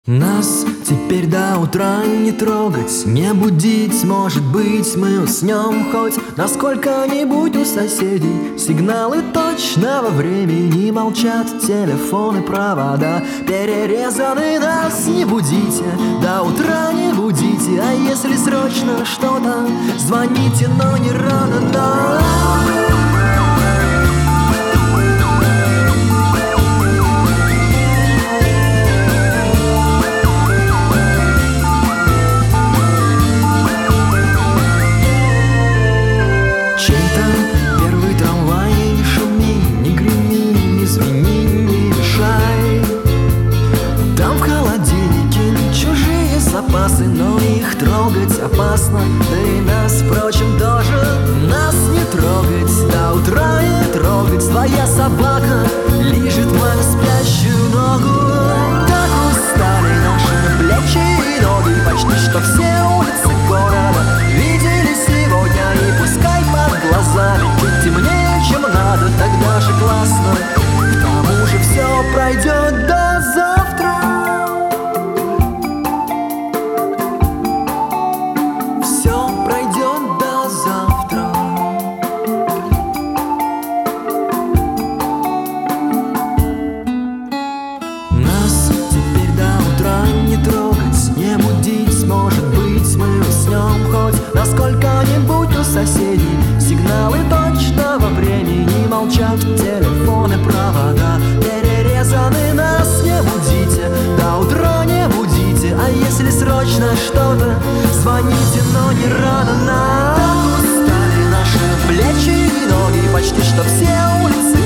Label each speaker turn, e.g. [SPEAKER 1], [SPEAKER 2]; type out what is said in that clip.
[SPEAKER 1] Нас теперь до утра не трогать, не будить, может быть, мы уснем хоть на сколько-нибудь у соседей. Сигналы точного времени молчат, телефоны, провода перерезаны. Нас не будите, до утра не будите, а если срочно что-то, звоните, но не рано, да. Первый трамвай, не шуми, не греми, не звени, не мешай. Там в холодильнике чужие запасы, но их трогать опасно. Да и нас, впрочем, тоже нас не трогать, до утра не трогать. Твоя собака лижет мою спящую ногу. Так устали наши плечи и ноги, почти что все улицы города видели сегодня. И пускай под глазами чуть темнее, чем надо, тогда же классно. К тому же все пройдет до завтра. Все пройдет до завтра. Нас теперь до утра не трогать, не будить, может быть, мы уснем хоть на сколько-нибудь у соседей. Сигналы точного времени молчат, телефоны, провода перерезаны. Нас не будите, до утра не будите, а если срочно что-то, звоните, но не рано. Так устали наши плечи и ноги, почти что все улицы